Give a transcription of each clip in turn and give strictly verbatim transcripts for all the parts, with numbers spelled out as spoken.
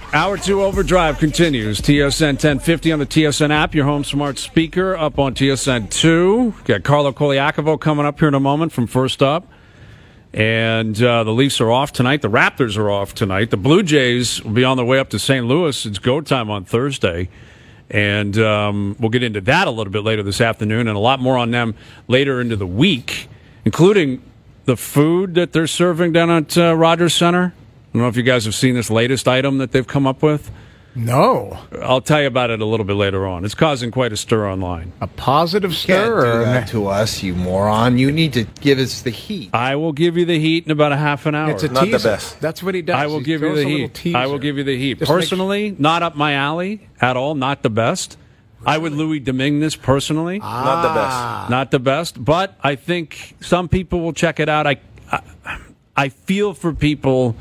Hour two Overdrive continues. T S N ten fifty on the T S N app, your home smart speaker, up on T S N two. Got Carlo Koliakovo coming up here in a moment from First Up. And uh, the Leafs are off tonight. The Raptors are off tonight. The Blue Jays will be on their way up to Saint Louis. It's go time on Thursday. And um, we'll get into that a little bit later this afternoon and a lot more on them later into the week, including the food that they're serving down at uh, Rogers Center. I don't know if you guys have seen this latest item that they've come up with. No. I'll tell you about it a little bit later on. It's causing quite a stir online. A positive You stir? can't do or that to us, you moron. You need to give us the heat. I will give you the heat in about a half an hour. It's a Not the teaser. best. That's what he does. I will He give you throws the a little heat. teaser. I will give you the heat. Just make- Personally, not up my alley at all. Not the best. I would Louis Domingue this personally. Not the best. Not the best, but I think some people will check it out. I, I, I feel for people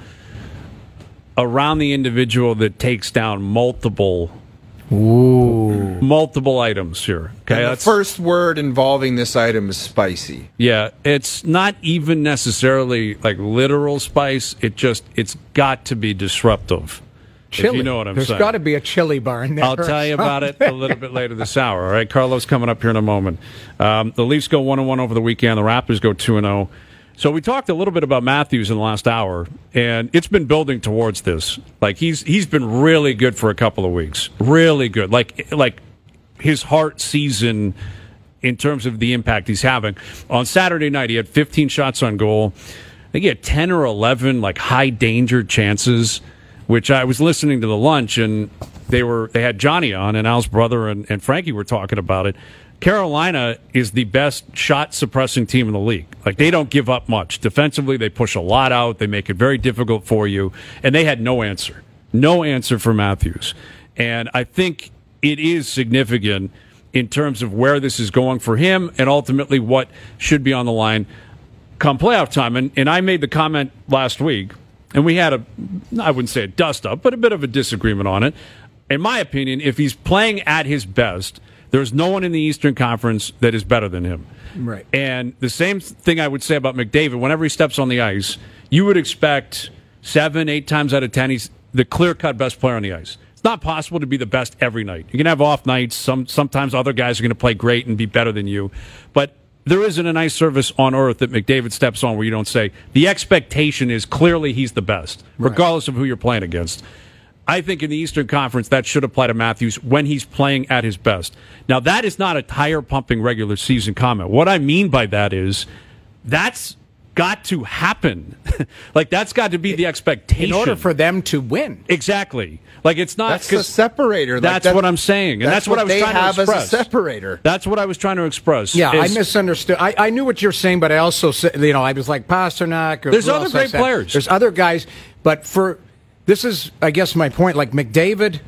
around the individual that takes down multiple, Ooh. multiple items here. Okay, And the first word involving this item is spicy. yeah, it's not even necessarily like literal spice. It just it's got to be disruptive. Chili. If you know what I'm There's saying. got to be a chili bar in there. I'll tell you about it a little bit later this hour. All right, Carlos coming up here in a moment. Um, the Leafs go one and one over the weekend. The Raptors go two and zero. So we talked a little bit about Matthews in the last hour, and it's been building towards this. Like he's he's been really good for a couple of weeks, really good. Like like his heart season in terms of the impact he's having. On Saturday night, he had fifteen shots on goal. I think he had ten or eleven like high danger chances. Which I was listening to the lunch, and they were they had Johnny on, and Al's brother and, and Frankie were talking about it. Carolina is the best shot suppressing team in the league. Like they don't give up much defensively. They push a lot out. They make it very difficult for you, and they had no answer, no answer for Matthews. And I think it is significant in terms of where this is going for him, and ultimately what should be on the line come playoff time. And and I made the comment last week. And we had a, I wouldn't say a dust up, but a bit of a disagreement on it. In my opinion, if he's playing at his best, there's no one in the Eastern Conference that is better than him. Right. And the same thing I would say about McDavid. Whenever he steps on the ice, you would expect seven, eight times out of ten, he's the clear-cut best player on the ice. It's not possible to be the best every night. You can have off nights. Some Sometimes other guys are going to play great and be better than you. But there isn't a nice service on earth that McDavid steps on where you don't say, the expectation is clearly he's the best, regardless of who you're playing against. I think in the Eastern Conference, that should apply to Matthews when he's playing at his best. Now, that is not a tire-pumping regular season comment. What I mean by that is that's got to happen. Like, that's got to be the expectation. In order for them to win. Exactly. Like, it's not... That's the separator. Like That's that, what I'm saying. And that's, that's what, what I was they trying have to as a express. separator. That's what I was trying to express. Yeah, is- I misunderstood. I, I knew what you're saying, but I also said, you know, I was like Pasternak. Or There's who other else I great said? players. There's other guys, but for this is, I guess, my point. Like McDavid,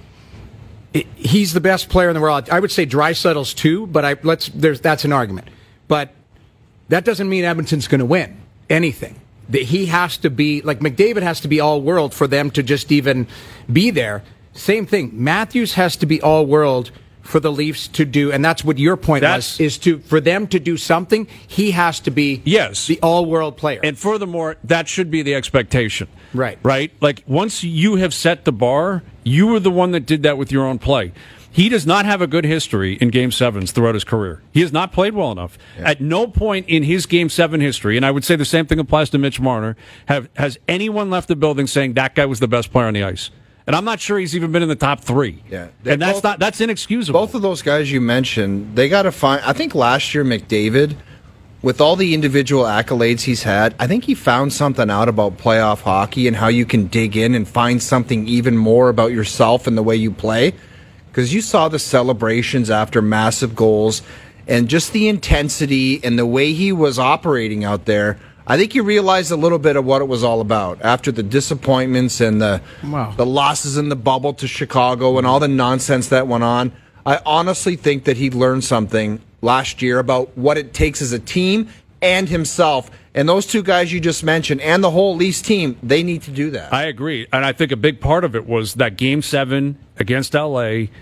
i- he's the best player in the world. I would say Draisaitl's too, but I let's there's that's an argument. But that doesn't mean Edmonton's going to win anything. That he has to be like McDavid has to be all world for them to just even be there. Same thing. Matthews has to be all world for the Leafs to do, and that's what your point That's- was, is to for them to do something, he has to be Yes. the all world player. And furthermore, that should be the expectation. Right. Right? Like, once you have set the bar, you were the one that did that with your own play. He does not have a good history in Game sevens throughout his career. He has not played well enough. Yeah. At no point in his Game seven history, and I would say the same thing applies to Mitch Marner, have has anyone left the building saying that guy was the best player on the ice. And I'm not sure he's even been in the top three. Yeah. And that's both, not that's inexcusable. Both of those guys you mentioned, they got to find. I think last year McDavid, with all the individual accolades he's had, I think he found something out about playoff hockey and how you can dig in and find something even more about yourself and the way you play. Because you saw the celebrations after massive goals and just the intensity and the way he was operating out there. I think you realized a little bit of what it was all about after the disappointments and the Wow. the losses in the bubble to Chicago and all the nonsense that went on. I honestly think that he learned something last year about what it takes as a team and himself. And those two guys you just mentioned and the whole Leafs team, they need to do that. I agree. And I think a big part of it was that Game seven against L A,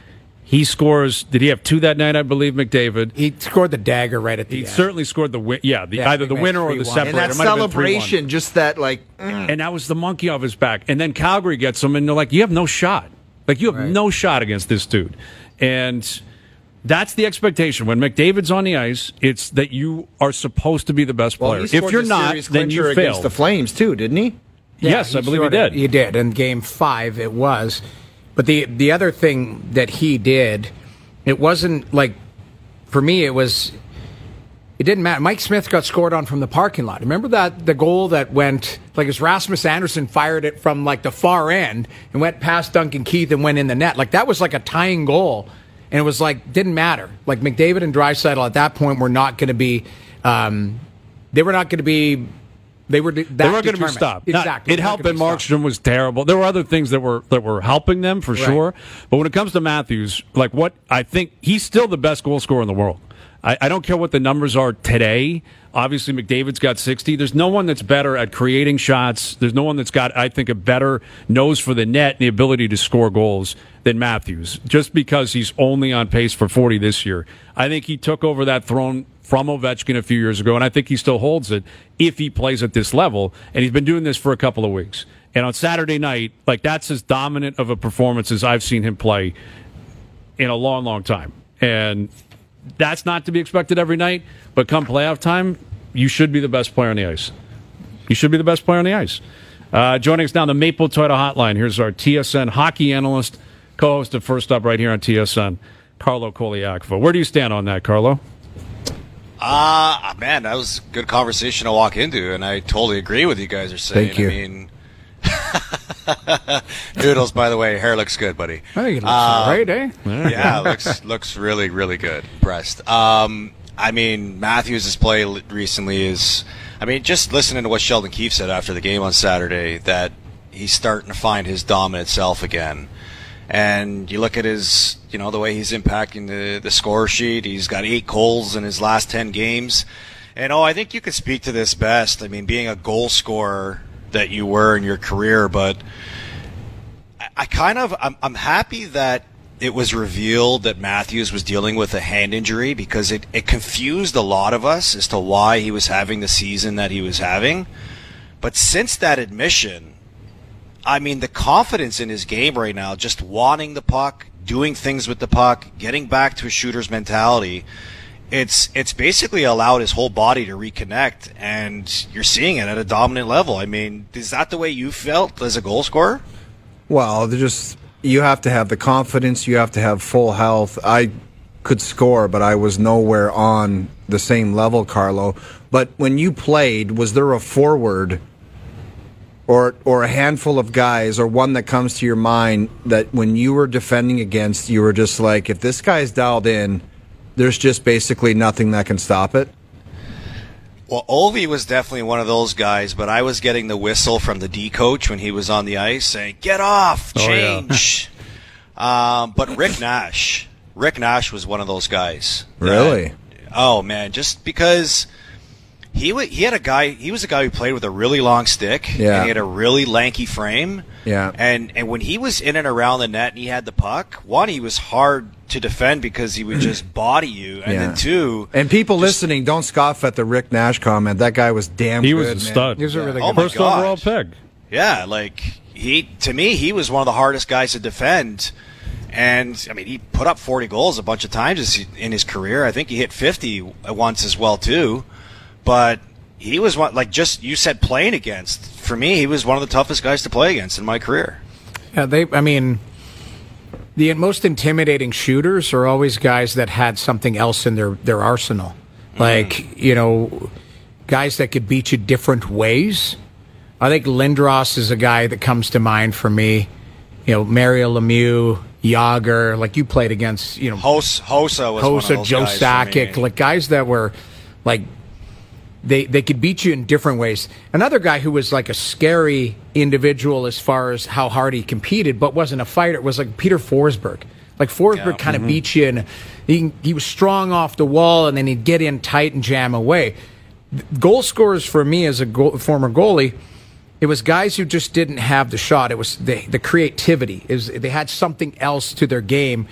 He scores. Did he have two that night? I believe McDavid. He scored the dagger right at the He end. certainly scored the win. Yeah, the, Yeah, either the he winner made or the three one. separator. And that It might have been three one. celebration, just that, like, mm. And that was the monkey off his back. And then Calgary gets him, and they're like, you have no shot. Like, you have Right. no shot against this dude. And that's the expectation. When McDavid's on the ice, it's that you are supposed to be the best well, player. he If scored you're the not, series then you clincher against failed. the Flames, too, didn't he? Yeah, yes, I believe he sort did. of- He did. In game five, it was. But the the other thing that he did, it wasn't like, for me, it was, it didn't matter. Mike Smith got scored on from the parking lot. Remember that, the goal that went, like, as Rasmus Anderson fired it from, like, the far end and went past Duncan Keith and went in the net. Like, that was like a tying goal. And it was like, didn't matter. Like, McDavid and Draisaitl at that point were not going to be, um, they were not going to be, They were. That They weren't going to be determined. stopped. Exactly. Not, it They weren't helped that gonna be stopped. Markstrom was terrible. There were other things that were that were helping them for Right. sure. But when it comes to Matthews, like what I think he's still the best goal scorer in the world. I, I don't care what the numbers are today. Obviously, McDavid's got sixty. There's no one that's better at creating shots. There's no one that's got, I think, a better nose for the net and the ability to score goals than Matthews, just because he's only on pace for forty this year. I think he took over that throne from Ovechkin a few years ago, and I think he still holds it if he plays at this level. And he's been doing this for a couple of weeks. And on Saturday night, like that's as dominant of a performance as I've seen him play in a long, long time. And that's not to be expected every night, but come playoff time, you should be the best player on the ice. You should be the best player on the ice. Uh, joining us now on the Maple Toyota Hotline, here's our T S N hockey analyst, co-host of First Up right here on T S N, Carlo Koliakova. Where do you stand on that, Carlo? Ah, uh, man, that was a good conversation to walk into, and I totally agree with you guys are saying. Thank you. I mean, Noodles, by the way, hair looks good, buddy. I think it looks Um, all right, eh? Yeah, looks looks really really good. Impressed. Um, I mean, Matthews' play l- recently is. I mean, just listening to what Sheldon Keefe said after the game on Saturday, that he's starting to find his dominant self again. And you look at his, you know, the way he's impacting the, the score sheet. He's got eight goals in his last ten games. And, oh, I think you could speak to this best. I mean, being a goal scorer that you were in your career, but I, I kind of, I'm, I'm happy that it was revealed that Matthews was dealing with a hand injury, because it, it confused a lot of us as to why he was having the season that he was having. But since that admission, I mean, the confidence in his game right now, just wanting the puck, doing things with the puck, getting back to a shooter's mentality, it's it's basically allowed his whole body to reconnect, and you're seeing it at a dominant level. I mean, is that the way you felt as a goal scorer? Well, they're just you have to have the confidence. You have to have full health. I could score, but I was nowhere on the same level, Carlo. But when you played, was there a forward or or a handful of guys, or one that comes to your mind that when you were defending against, you were just like, if this guy's dialed in, there's just basically nothing that can stop it? Well, Ovi was definitely one of those guys, but I was getting the whistle from the D coach when he was on the ice saying, "Get off, Oh, yeah. change." um, but Rick Nash, Rick Nash was one of those guys. that- Really? oh man, just because he w- he had a guy, he was a guy who played with a really long stick, Yeah. and he had a really lanky frame. Yeah. And and when he was in and around the net and he had the puck, one, he was hard to defend because he would just body you, and Yeah. then two, And people listening, don't scoff at the Rick Nash comment. That guy was damn He good, was a man. stud. He was a really Oh good my First God. overall pick. yeah, like he to me he was one of the hardest guys to defend. And I mean, he put up forty goals a bunch of times in his career. I think he hit fifty once as well too. But he was one, like just you said, playing against. For me, he was one of the toughest guys to play against in my career. Yeah, they. I mean, the most intimidating shooters are always guys that had something else in their their arsenal, like you know, guys that could beat you different ways. I think Lindros is a guy that comes to mind for me. You know, Mario Lemieux, Yager, like you played against. You know, Hos, Hossa was one of Hossa, those Joe guys for Sakic, me. like guys that were like they they could beat you in different ways. Another guy who was like a scary individual as far as how hard he competed, but wasn't a fighter, was like Peter Forsberg. Like Forsberg Yeah. kind of beat you, and he he was strong off the wall, and then he'd get in tight and jam away. Goal scorers for me as a goal, former goalie, it was guys who just didn't have the shot. It was the the creativity. It was, they had something else to their game,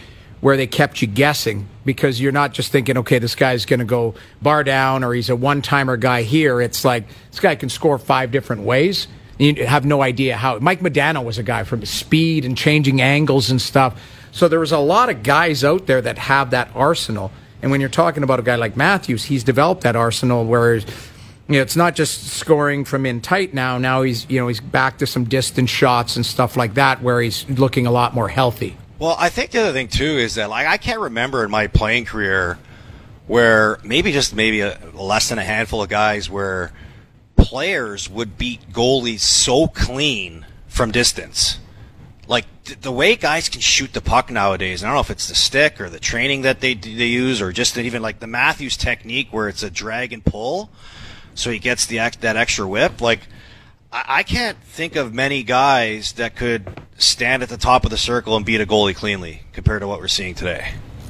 where they kept you guessing because you're not just thinking, okay, this guy's going to go bar down or he's a one-timer guy here. It's like this guy can score five different ways. You have no idea how. Mike Modano was a guy from his speed and changing angles and stuff. So there was a lot of guys out there that have that arsenal. And when you're talking about a guy like Matthews, he's developed that arsenal where you know, it's not just scoring from in tight now. Now he's you know he's back to some distance shots and stuff like that where he's looking a lot more healthy. Well, I think the other thing, too, is that like I can't remember in my playing career where maybe just maybe a, less than a handful of guys where players would beat goalies so clean from distance. Like, th- the way guys can shoot the puck nowadays, I don't know if it's the stick or the training that they they use or just even like the Matthews technique where it's a drag and pull so he gets the that extra whip. Like, I can't think of many guys that could stand at the top of the circle and beat a goalie cleanly compared to what we're seeing today.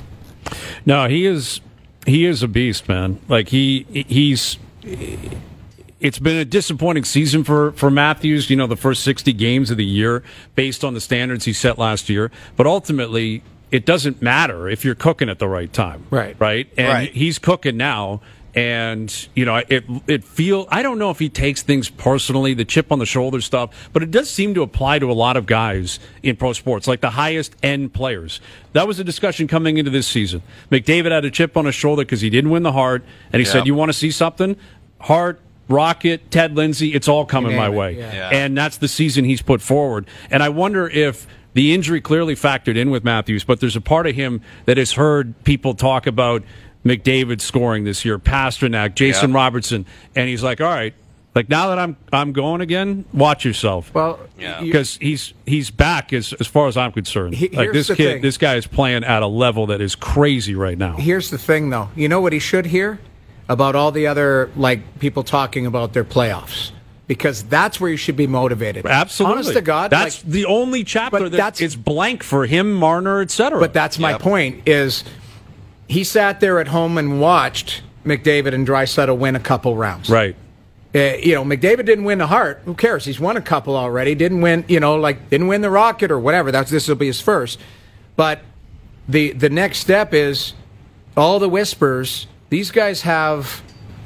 No, he is he is a beast, man. Like he he's it's been a disappointing season for, for Matthews, you know, the first sixty games of the year based on the standards he set last year. But ultimately, it doesn't matter if you're cooking at the right time. Right. Right? And right. he's cooking now. And, you know, it it feel I don't know if he takes things personally, the chip on the shoulder stuff, but it does seem to apply to a lot of guys in pro sports, like the highest end players. That was a discussion coming into this season. McDavid had a chip on his shoulder because he didn't win the Hart, and he yeah. said, you want to see something? Hart, Rocket, Ted Lindsay, it's all coming my it, way. yeah. Yeah. And that's the season he's put forward. And I wonder if the injury clearly factored in with Matthews, but there's a part of him that has heard people talk about McDavid scoring this year, Pasternak, Jason yeah. Robertson, and he's like, all right, like now that I'm I'm going again, watch yourself. Well, Yeah. because he's he's back as as far as I'm concerned. He- like here's this the kid, thing. this guy is playing at a level that is crazy right now. Here's the thing, though. You know what he should hear about all the other like people talking about their playoffs, because that's where you should be motivated. Absolutely, honest to God, that's like, the only chapter but that that's- is blank for him, Marner, et cetera. But that's my Yep. point. Is he sat there at home and watched McDavid and Draisaitl win a couple rounds? right. Uh, you know, McDavid didn't win the Hart. Who cares? He's won a couple already. Didn't win, you know, like didn't win the Rocket or whatever. That's this will be his first. But the the next step is all the whispers. These guys have,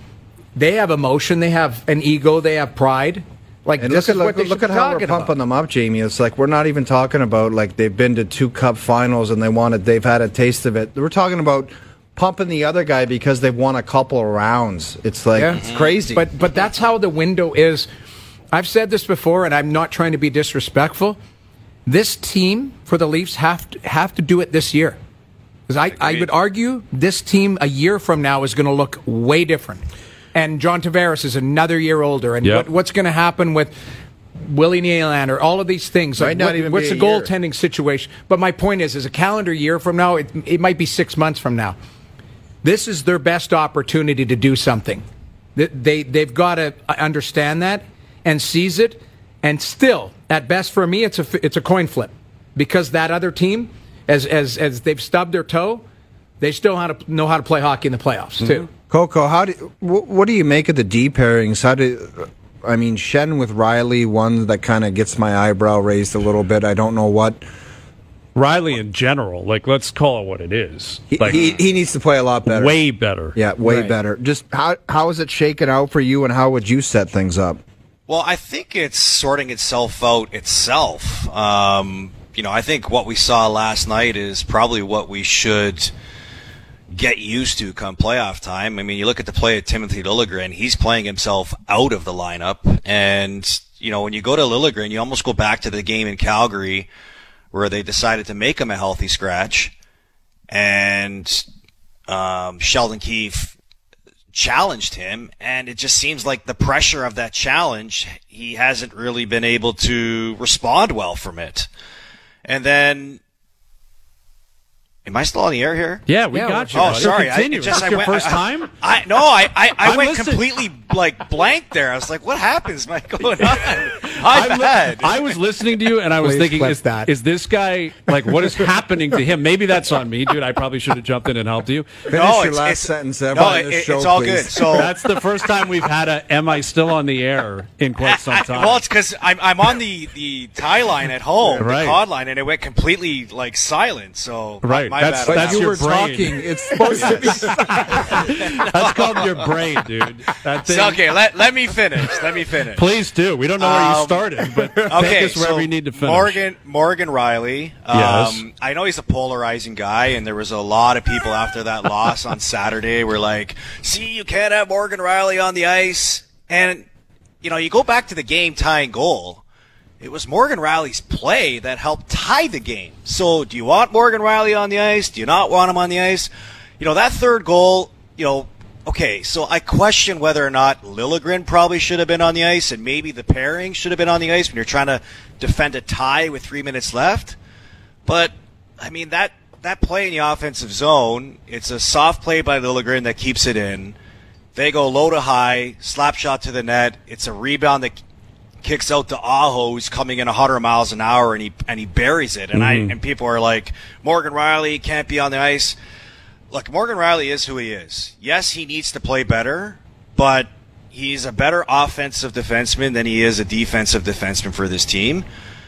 they have emotion. They have an ego. They have pride. Like And this look is at, what look, they look should at be how we're talking pumping about. them up, Jamie. It's like we're not even talking about like they've been to two cup finals and they wanted they've had a taste of it. We're talking about pumping the other guy because they've won a couple of rounds. It's like Yeah. it's crazy. But but that's how the window is. I've said this before, and I'm not trying to be disrespectful. This team for the Leafs have to, have to do it this year. Because I, I would argue this team a year from now is going to look way different. And John Tavares is another year older. And Yep. what, what's going to happen with Willie Nylander, all of these things. Might Like, not what- even what's be the a year. goaltending situation? But my point is, is a calendar year from now, it, it might be six months from now. This is their best opportunity to do something. They, they, they've got to understand that and seize it. And still, at best for me, it's a, it's a coin flip. Because that other team, as, as, as they've stubbed their toe, they still know how to, know how to play hockey in the playoffs, too. Coco, how do wh- what do you make of the D pairings? How do I mean Shen with Riley? One that kind of gets my eyebrow raised a little bit. I don't know what. Riley in general, like let's call it what it is. He, Like he, he needs to play a lot better. way better. Yeah, way Right. better. Just how how is it shaken out for you, and how would you set things up? Well, I think it's sorting itself out itself. Um, you know, I think what we saw last night is probably what we should get used to come playoff time. I mean, you look at the play of Timothy Liljegren, he's playing himself out of the lineup. And, you know, when you go to Liljegren, you almost go back to the game in Calgary where they decided to make him a healthy scratch. And um, Sheldon Keefe challenged him, and it just seems like the pressure of that challenge, he hasn't really been able to respond well from it. And then, am I still on the air here? Yeah, we Yeah, got we're- you. Oh, buddy. sorry. I, Continue. it just, This I your went, first I, time? I no, I, I, I I'm went listening. completely like blank there. I was like, "What happens? Am I going on?" I've li- had. I was listening to you, and I was Please thinking, clip is, that. is this guy, like, what is happening to him? Maybe that's on me, dude. I probably should have jumped in and helped you. Finish No, your it's- last it's- sentence ever No, on it, this it's show, all please. good. So That's the first time we've had a "Am I still on the air?" in quite some time. well, it's because I'm I'm on the the tie line at home, Right. the cod line, and it went completely like silent. So my- Right. my, That's- bad. on that's But that you your were brain. talking. It's supposed to be. That's called your brain, dude. That thing. So, okay, let, let me finish. Let me finish. Please do. We don't know where you Um, started, but Okay, take us wherever so you need to finish. Morgan Morgan Riley. Um, Yes. I know he's a polarizing guy, and there was a lot of people after that loss on Saturday were like, "See, you can't have Morgan Riley on the ice." And you know, you go back to the game tying goal. It was Morgan Riley's play that helped tie the game. So, do you want Morgan Riley on the ice? Do you not want him on the ice? You know, that third goal, you know, okay, so I question whether or not Liljegren probably should have been on the ice, and maybe the pairing should have been on the ice when you're trying to defend a tie with three minutes left. But, I mean, that, that play in the offensive zone, it's a soft play by Liljegren that keeps it in. They go low to high, slap shot to the net. It's a rebound that kicks out to Aho, who's coming in one hundred miles an hour, and he and he buries it. And Mm-hmm. I and people are like, Morgan Riley can't be on the ice. Look, Morgan Riley is who he is. Yes, he needs to play better, but he's a better offensive defenseman than he is a defensive defenseman for this team.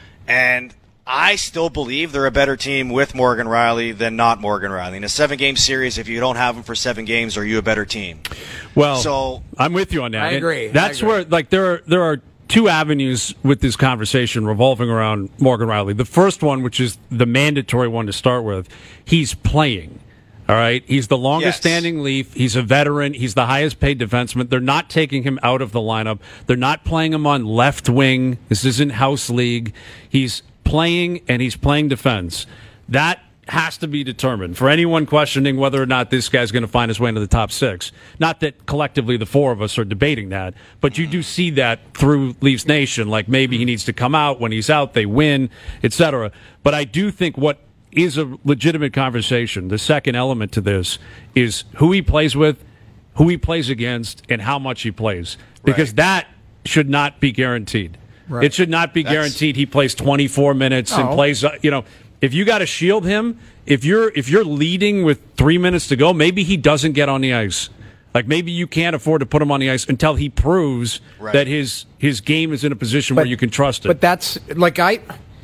And I still believe they're a better team with Morgan Riley than not Morgan Riley. In a seven-game series, if you don't have him for seven games, are you a better team? Well, So- I'm with you on that. I And agree. I That's agree. where, like, there are there are two avenues with this conversation revolving around Morgan Riley. The first one, which is the mandatory one to start with, he's playing. All right, he's the longest Yes. standing Leaf. He's a veteran. He's the highest paid defenseman. They're not taking him out of the lineup. They're not playing him on left wing. This isn't house league. He's playing, and he's playing defense. That has to be determined for anyone questioning whether or not this guy's going to find his way into the top six. Not that collectively the four of us are debating that, but you do see that through Leafs Nation. Like maybe he needs to come out. When he's out, they win, et cetera. But I do think what is a legitimate conversation, the second element to this, is who he plays with, who he plays against, and how much he plays. Because Right. that should not be guaranteed. Right. It should not be That's- guaranteed he plays twenty-four minutes and No. plays, uh, you know, if you got to shield him, if you're if you're leading with three minutes to go, maybe he doesn't get on the ice. Like maybe you can't afford to put him on the ice until he proves Right. that his his game is in a position where you can trust it. But that's like I.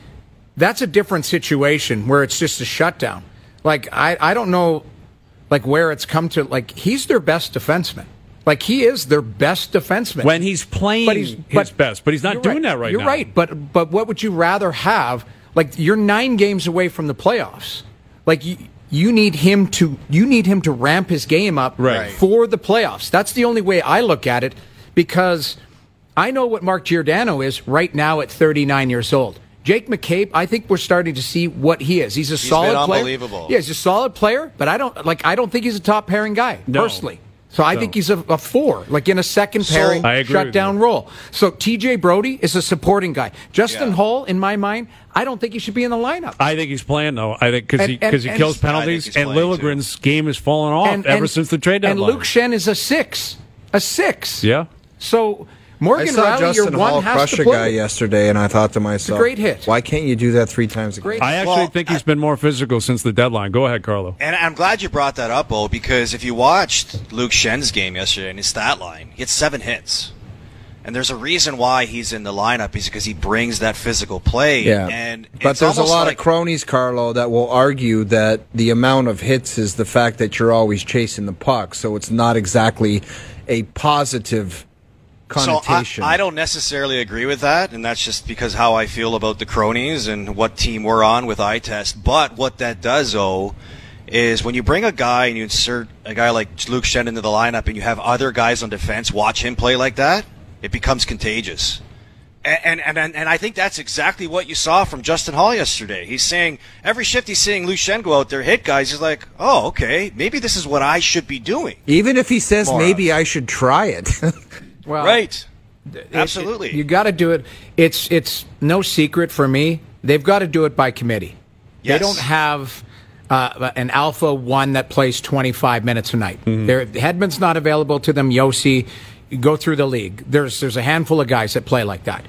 That's a different situation where it's just a shutdown. Like I, I don't know, like where it's come to. Like he's their best defenseman. Like he is their best defenseman when he's playing But he's- his but best, but he's not You're doing that right You're now. right, but but what would you rather have? Like you're nine games away from the playoffs. Like you, you need him to you need him to ramp his game up Right. for the playoffs. That's the only way I look at it because I know what Mark Giordano is right now at thirty-nine years old. Jake McCabe, I think we're starting to see what he is. He's a solid been player. unbelievable. Yeah, he's a solid player, but I don't like I don't think he's a top pairing guy No. personally. So I No. think he's a, a four, like in a second So- pairing I agree with shutdown you. role. So T J Brody is a supporting guy. Justin Yeah. Hall, in my mind, I don't think he should be in the lineup. I think he's playing though. I think because he And- and- because he and- kills I think penalties, he's and playing, Liljegren's game has fallen off ever since the trade And deadline. Luke Shen is a six, a six. yeah. So I Morgan saw Riley, Justin your one Hall has crush to a play. guy yesterday, and I thought to myself, great hit. Why can't you do that three times a Great. game? I actually Well, think he's been more physical since the deadline. Go ahead, Carlo. And I'm glad you brought that up, Bo, because if you watched Luke Shen's game yesterday in his stat line, he had seven hits. And there's a reason why he's in the lineup is because he brings that physical play. Yeah, And but it's there's a almost lot like, of cronies, Carlo, that will argue that the amount of hits is the fact that you're always chasing the puck, so it's not exactly a positive connotation. So I, I don't necessarily agree with that, and that's just because how I feel about the cronies and what team we're on with eye test. But what that does, though, is when you bring a guy and you insert a guy like Luke Shen into the lineup and you have other guys on defense watch him play like that, it becomes contagious. And, and, and, and I think that's exactly what you saw from Justin Hall yesterday. He's saying, every shift he's seeing Luke Shen go out there, hit guys, he's like, oh, okay, maybe this is what I should be doing. Even if he says More maybe of. I should try it. Well, Right. it- Absolutely. it- you got to do it. It's it's no secret for me. They've got to do it by committee. Yes. They don't have uh, an alpha one that plays twenty-five minutes a night. Mm-hmm. Their Hedman's not available to them. Yossi, you go through the league. There's there's a handful of guys that play like that.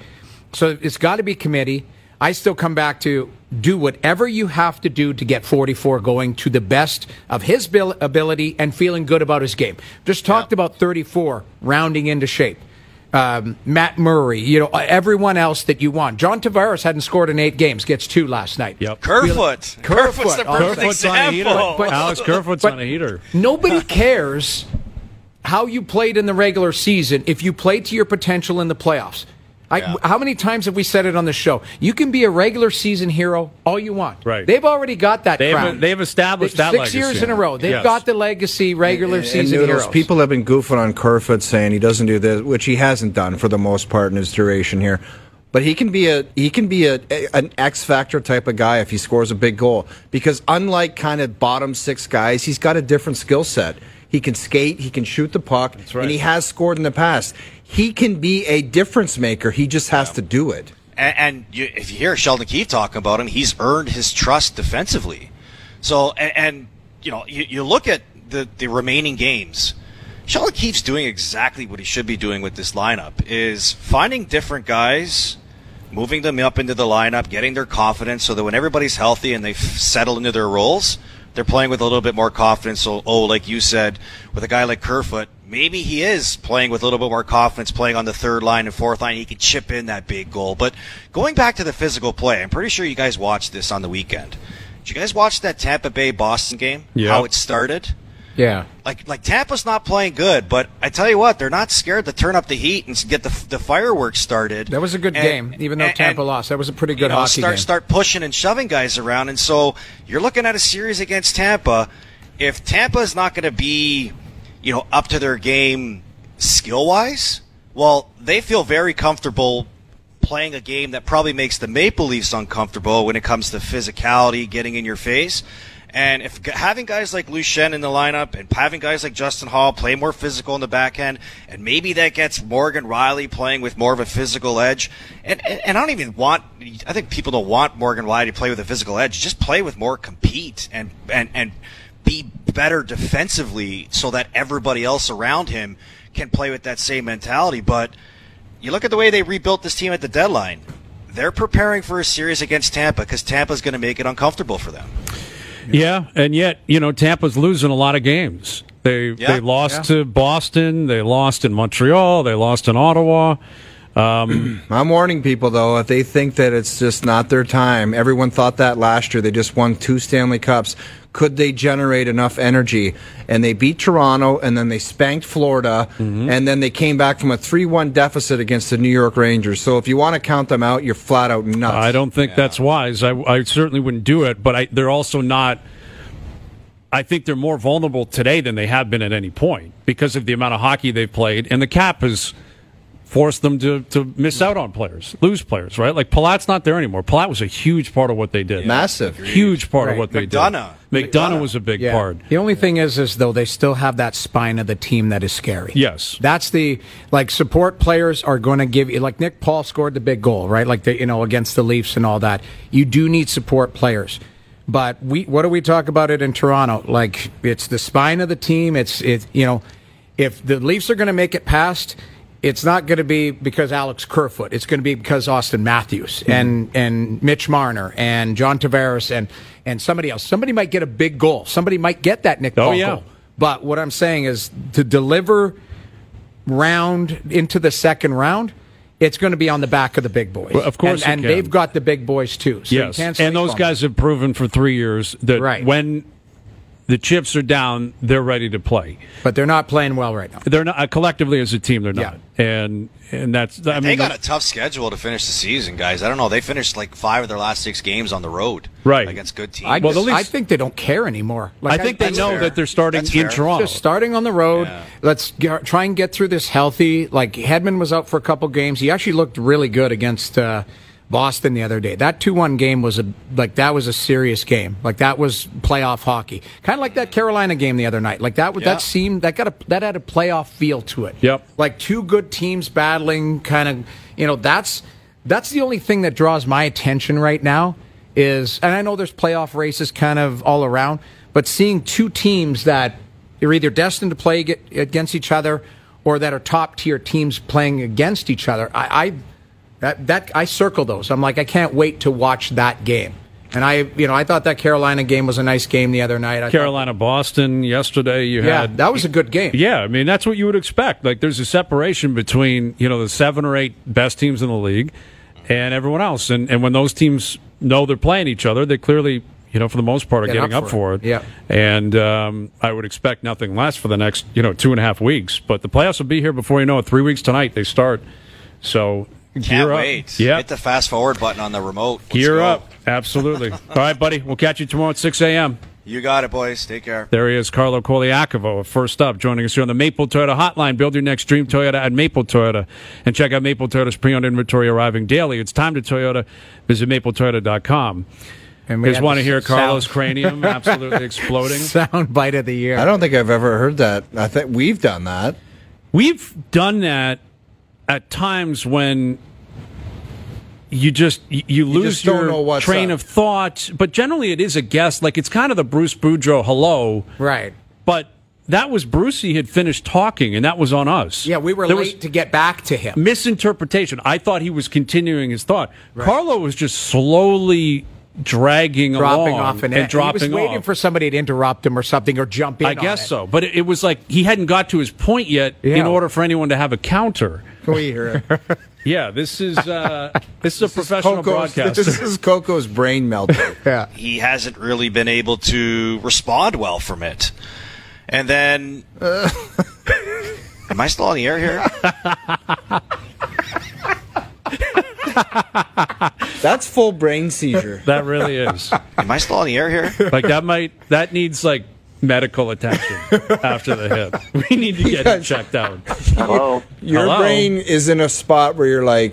So it's got to be committee. I still come back to do whatever you have to do to get forty-four going to the best of his bil- ability and feeling good about his game. Just talked Yeah. about thirty-four rounding into shape. Um, Matt Murray, you know, everyone else that you want. John Tavares hadn't scored in eight games, gets two last night. Yep. Kerfoot. Kerfoot's the Kerfoot. perfect Kerfoot's on a heater. example. But- Alex Kerfoot's but- on a heater. Nobody cares how you played in the regular season if you played to your potential in the playoffs. I, Yeah. How many times have we said it on the show? You can be a regular season hero all you want. Right. They've already got that They've- crown. they've established that Six legacy. years in a row. They've Yes. got the legacy regular And- and season Noodles, heroes. people have been goofing on Kerfoot saying he doesn't do this, which he hasn't done for the most part in his duration here. But he can be a he can be a, a an X factor type of guy if he scores a big goal. Because unlike kind of bottom six guys, he's got a different skill set. He can skate, he can shoot the puck, right. and he has scored in the past. He can be a difference maker. He just has to do it. And, and you, if you hear Sheldon Keefe talking about him, he's earned his trust defensively. So, and, and you know, you, you look at the, the remaining games. Sheldon Keefe's doing exactly what he should be doing with this lineup: is finding different guys, moving them up into the lineup, getting their confidence, so that when everybody's healthy and they've settled into their roles, they're playing with a little bit more confidence. So, oh, like you said, with a guy like Kerfoot, maybe he is playing with a little bit more confidence, playing on the third line and fourth line. He can chip in that big goal. But going back to the physical play, I'm pretty sure you guys watched this on the weekend. Did you guys watch that Tampa Bay Boston game? Yeah. How it started? yeah. Like, like Tampa's not playing good, but I tell you what, they're not scared to turn up the heat and get the the fireworks started. That was a good And- game, even though and- Tampa and, lost. That was a pretty you good know, hockey start game. start pushing and shoving guys around, and so you're looking at a series against Tampa. If Tampa is not going to be, you know, up to their game skill wise, well, they feel very comfortable playing a game that probably makes the Maple Leafs uncomfortable when it comes to physicality, getting in your face. And if g- having guys like Lucien in the lineup and having guys like Justin Hall play more physical in the back end, and maybe that gets Morgan Riley playing with more of a physical edge. And, and, and I don't even want, I think people don't want Morgan Riley to play with a physical edge. Just play with more compete and, and, and be better defensively so that everybody else around him can play with that same mentality. But you look at the way they rebuilt this team at the deadline. They're preparing for a series against Tampa because Tampa's going to make it uncomfortable for them. Yeah, and yet, you know, Tampa's losing a lot of games. They Yeah. they lost Yeah. to Boston, they lost in Montreal, they lost in Ottawa. Um, I'm warning people, though, if they think that it's just not their time. Everyone thought that last year. They just won two Stanley Cups. Could they generate enough energy? And they beat Toronto, and then they spanked Florida, and then they came back from a three one deficit against the New York Rangers. So if you want to count them out, you're flat out nuts. I don't think that's wise. I, I certainly wouldn't do it, but I, they're also not. I think they're more vulnerable today than they have been at any point because of the amount of hockey they've played, and the cap has forced them to, to miss out on players, lose players, right? Like Palat's not there anymore. Palat was a huge part of what they did. Massive. Huge part Right. of what they McDonough. did. McDonough was a big Yeah. part. The only thing is, is though they still have that spine of the team that is scary. Yes. That's the like support players are going to give you like Nick Paul scored the big goal, right? Like the you know against the Leafs and all that. You do need support players. But we what do we talk about it in Toronto? Like it's the spine of the team. It's it you know if the Leafs are going to make it past, it's not going to be because Alex Kerfoot. It's going to be because Austin Matthews Mm-hmm. and and Mitch Marner and John Tavares and and somebody else. Somebody might get a big goal. Somebody might get that Nick Oh, Paul yeah. goal. But what I'm saying is to deliver round into the second round, it's going to be on the back of the big boys. Well, of course and, it and can. they've got the big boys too. So you Yes, can't sleep and those on guys them. have proven for three years that Right. when the chips are down, they're ready to play. But they're not playing well right now. They're not uh, collectively as a team. They're not, Yeah. and and that's. I mean, They got the- a tough schedule to finish the season, guys. I don't know. They finished like five of their last six games on the road, Right. against good teams. I, Well, the just- I Leafs- think they don't care anymore. Like, I think they that's know fair. that they're starting That's in fair. Toronto. Just starting on the road. Yeah. Let's get, try and get through this healthy. Like Hedman was out for a couple games. He actually looked really good against uh, Boston the other day. That two one game was a like that was a serious game. Like that was playoff hockey. Kind of like that Carolina game the other night. Like that Yeah. that seemed that got a that had a playoff feel to it. Yep. Like two good teams battling. Kind of you know that's that's the only thing that draws my attention right now. Is and I know there's playoff races kind of all around, but seeing two teams that are either destined to play ag- against each other or that are top tier teams playing against each other, I, I That that I circle those. I'm like, I can't wait to watch that game. And I, you know, I thought that Carolina game was a nice game the other night. I Carolina Boston yesterday. You yeah, had that was a good game. Yeah, I mean that's what you would expect. Like there's a separation between you know the seven or eight best teams in the league and everyone else. And and when those teams know they're playing each other, they clearly, you know, for the most part, are Get getting up up for for it. it. Yeah. And um, I would expect nothing less for the next you know two and a half weeks. But the playoffs will be here before you know it. Three weeks tonight they start. So. Can't Gear wait. Up. Yeah. Hit the fast forward button on the remote. Let's Gear go. up. Absolutely. All right, buddy. We'll catch you tomorrow at six a.m. You got it, boys. Take care. There he is, Carlo Koliakovo, first up, joining us here on the Maple Toyota Hotline. Build your next dream Toyota at Maple Toyota. And check out Maple Toyota's pre-owned inventory arriving daily. It's time to Toyota. Visit maple toyota dot com. And You just want to hear sound, Carlo's cranium absolutely exploding? sound bite of the year. I don't think I've ever heard that. I think we've done that. We've done that at times when you just you, you lose just don't your know what's train up. of thought. But generally, it is a guess. Like it's kind of the Bruce Boudreau hello, Right. but that was Brucey had finished talking, and that was on us. Yeah, we were There late was to get back to him. misinterpretation. I thought he was continuing his thought. Right. Carlo was just slowly dragging Dropping along off an and dropping He was waiting off. for somebody to interrupt him or something or jump in. I on guess it. so, but it, it was like he hadn't got to his point yet Yeah. in order for anyone to have a counter. We hear it. Yeah, this is uh, this is a professional Coco's, broadcaster. this is Coco's brain melting. Yeah. He hasn't really been able to respond well from it. And then, uh, am I still on the air here? That's full brain seizure. That really is. Am I still on the air here? Like that might that needs like medical attention after the hit. We need to get him checked out. Hello. Your Hello? brain is in a spot where you're like,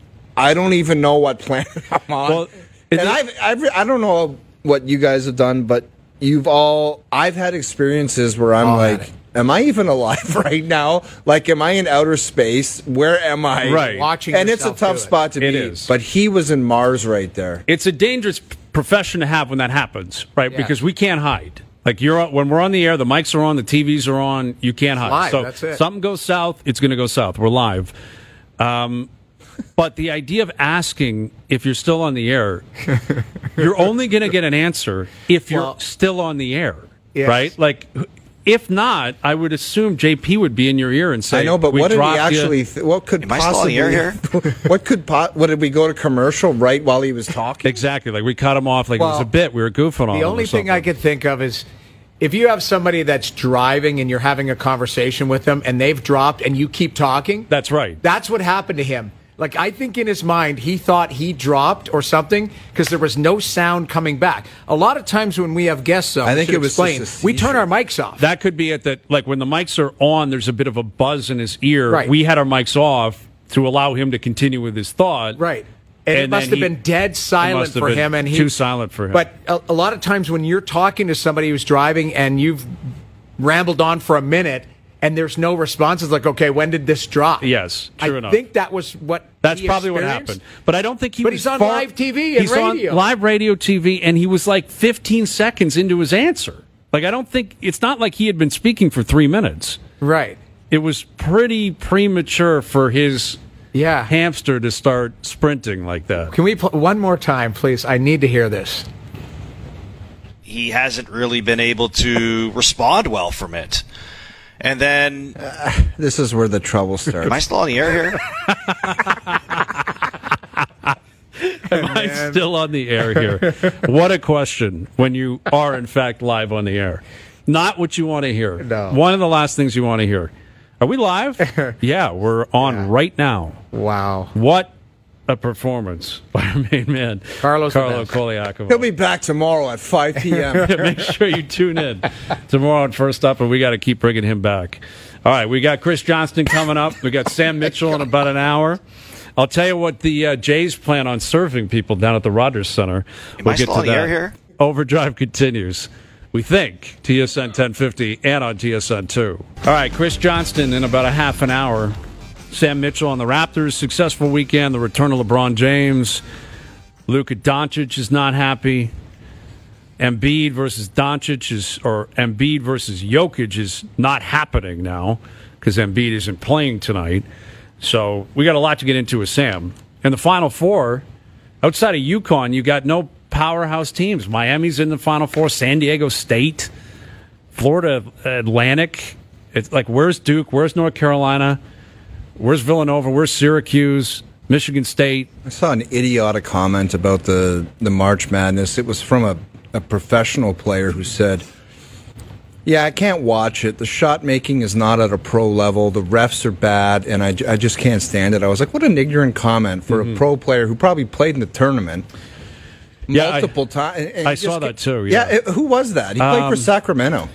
I don't even know what planet I'm on. Well, is and it- I've, I've, I don't know what you guys have done, but you've all, I've had experiences where I'm All had like, it. am I even alive right now? Like, am I in outer space? Where am I? Right. Watching And it's a yourself do tough it. spot to It be. is. But he was in Mars right there. It's a dangerous p- profession to have when that happens, right? Yeah. Because we can't hide. Like you're on- when we're on the air, the mics are on, the T Vs are on. You can't hide. live, so that's it. something goes south, it's going to go south. We're live. Um, but the idea of asking if you're still on the air, you're only going to get an answer if you're Well, still on the air, yes. right? Like, if not, I would assume J P would be in your ear and say, I know, but "We what did he dropped you." actually? Th- what could Am I still on possibly? the air here? what could? Po- what did we go to commercial right while he was talking? Exactly. Like we cut him off like it was Well, a bit. We were goofing on him. The or only thing I something. could think of is if you have somebody that's driving and you're having a conversation with them and they've dropped and you keep talking. That's right. That's what happened to him. Like, I think in his mind, he thought he dropped or something because there was no sound coming back. A lot of times when we have guests, though, I think should it was explain, just a we turn seizure. our mics off. That could be it. That like when the mics are on, there's a bit of a buzz in his ear. Right. We had our mics off to allow him to continue with his thought. Right. And, it And must then have he- been dead silent must have for been him. And he, too silent for him. But a, a lot of times when you're talking to somebody who's driving and you've rambled on for a minute and there's no response, it's like, okay, when did this drop? Yes, true I enough. think that was what That's he probably what experienced. happened. But I don't think he But was he's on far- live T V and he's radio. on live radio T V, and he was like fifteen seconds into his answer. Like I don't think it's not like he had been speaking for three minutes. Right. It was pretty premature for his Yeah. hamster to start sprinting like that. Can we pl- one more time, please? I need to hear this. He hasn't really been able to respond well from it. And then, This is where the trouble starts. am I still on the air here? Am I still on the air here? What a question when you are, in fact, live on the air. Not what you want to hear. No. One of the last things you want to hear. Are we live? Yeah, we're on Yeah. right now. Wow. What a performance by our main man, Carlos the Carlo best. Koliakovo. He'll be back tomorrow at five p.m. Make sure you tune in tomorrow on First Up, and we got to keep bringing him back. All right, we got Chris Johnston coming up. We got Sam Mitchell in about an hour. I'll tell you what the uh, Jays plan on serving people down at the Rogers Center. Am I still on the air here? Overdrive continues. We think T S N ten fifty and on T S N two. All right, Chris Johnston in about a half an hour. Sam Mitchell on the Raptors. Successful weekend. The return of LeBron James. Luka Doncic is not happy. Embiid versus Doncic is, or Embiid versus Jokic is not happening now because Embiid isn't playing tonight. So we got a lot to get into with Sam. in the Final Four. Outside of UConn, you got no powerhouse teams. Miami's in the Final Four, San Diego State, Florida Atlantic. It's like, where's Duke? Where's North Carolina? Where's Villanova? Where's Syracuse? Michigan State? I saw an idiotic comment about the, the March Madness. It was from a, a professional player who said, yeah, I can't watch it. The shot making is not at a pro level. The refs are bad, and I, I just can't stand it. I was like, what an ignorant comment for mm-hmm. a pro player who probably played in the tournament yeah, multiple times. I saw that too. Yeah, yeah it, who was that? He played um, for Sacramento.